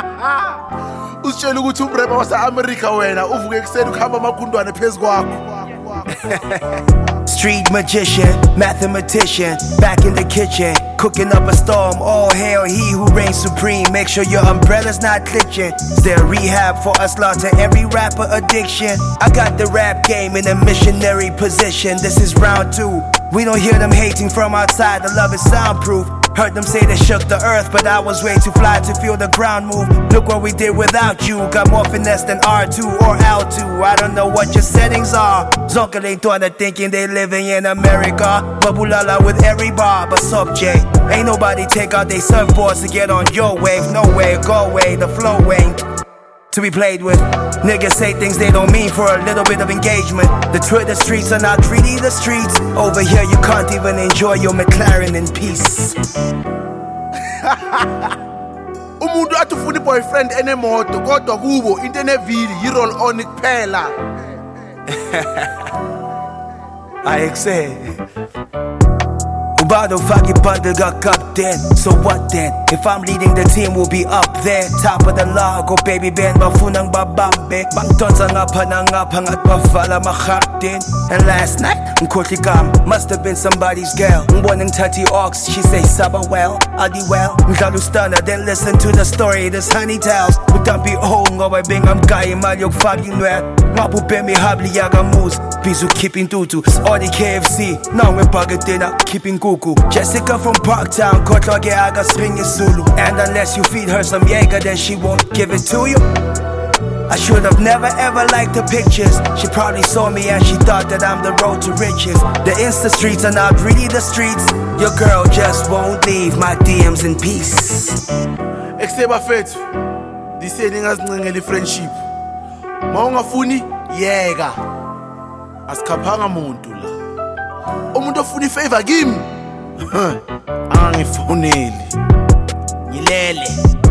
Usitshela ukuthi umrapper wase-America wena uvuke ekuseni ukuhamba amagundwane phezu kwakho. Street magician, mathematician, back in the kitchen, cooking up a storm. All hail he who reigns supreme. Make sure your umbrella's not glitching. Is there rehab for a slaughter every rapper addiction? I got the rap game in a missionary position. This is round 2. We don't hear them hating from outside. The love is soundproof. Heard them say they shook the earth, but I was way too fly to feel the ground move. Look what we did without you. Got more finesse than R2 or L2. I don't know what your settings are. Zonkel ain't thought of thinking they living in America. Babulala with every bar, but sup Jay. Ain't nobody take out they surfboards to get on your wave. No way, go away, the flow ain't to be played with. Niggas say things they don't mean for a little bit of engagement. The Twitter streets are not really the streets. Over here you can't even enjoy your McLaren in peace. Umuntu athi ufuna boyfriend enemoto kodwa kubo into enevili yi-roll on kuphela. I say Ubado fucking bundle got cupped in. So what then? If I'm leading the team, we'll be up there. Top of the log, oh baby Ben, bafunang babambe. Bangtonsa nga pangat bafala makhardin. And last night, Nkotlikam must have been somebody's girl. Mboneng Tati Ox, she say Saba well, Adi well. Nkalustana, then listen to the story this honey tells. Utampi oh ngoba bengam kaya malyok fucking well. Ngapu pemi habli yaga moves. Bizu keeping tutu. All the KFC, now we're dinner, keeping kuku. Jessica from Parktown, Kotloge aga swinging Zulu. And unless you feed her some Jaeger, then she won't give it to you. I should have never ever liked the pictures. She probably saw me and she thought that I'm the road to riches. The Insta streets are not really the streets. Your girl just won't leave my DMs in peace. Ekseba fethu, diseni ngazincengela friendship. Mawungafuni yeka. Asikhaphanga umuntu la. Umuntu ofuna ifavor kimi. Angifoneli. Ngilele.